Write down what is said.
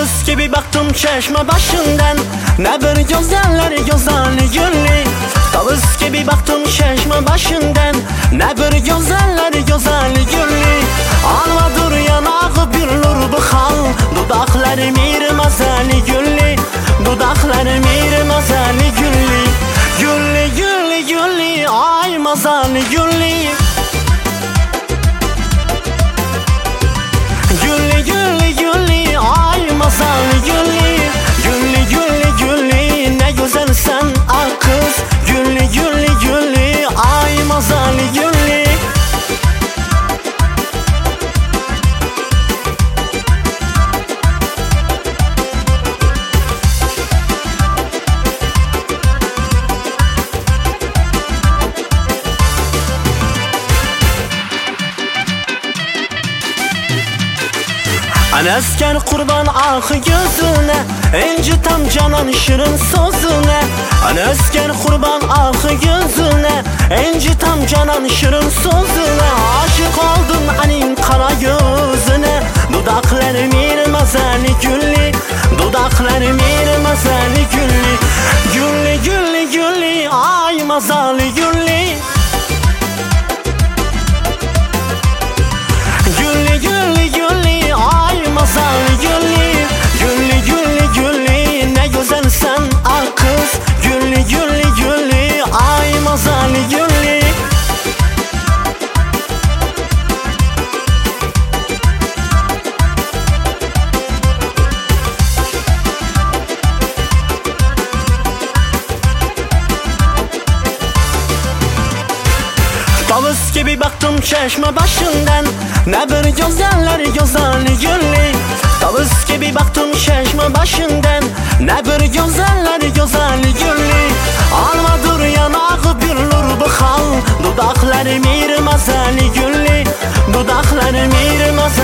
Tavus gibi baktım çeşme başından, ne bir güzelleri güzelli güllü. Tavus gibi baktım çeşme başından, ne bir güzelleri güzelli güllü. Almadır yanağı bir nur bıxal, dudakları mir mazali güllü. Dudakları mir mazali güllü. Güllü güllü güllü, ay mazali güllü. Güllü güllü güllü, ay mazali güllü. Güllü güllü güllü, ne güzelsen ah kız. Güllü güllü güllü, ay mazali güllü. Anesken kurban ahı gözüne, incitem canan şirin sözüne. Anesken kurban ahı gözüne, incitem canan şirin sözüne. Aşık oldum anin kara gözüne, dudakları mir mazali güllü. Dudakları mir mazali güllü. Güllü güllü güllü, ay mazali güllü. Güllü güllü güllü, ay mazali güllü. Güllü güllü güllü, ne güzelsen ah kız. Güllü güllü güllü, ay mazali güllü. Tavus gibi baktım çeşme başından, ne bir güzelleri güzelli güllü. Tavus gibi baktım çeşme başından, ne bir güzelleri güzelli güllü. Almadır yanağı bir nur bıxal, dudakları mir mazali güllü. Dudakları mir mazali